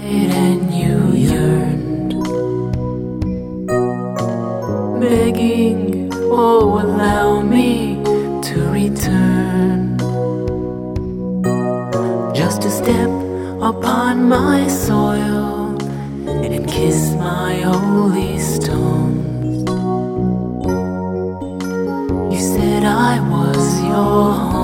and you yearned, begging, oh, allow me to return, just to step upon my soil and kiss my holy stones. You said I was your home.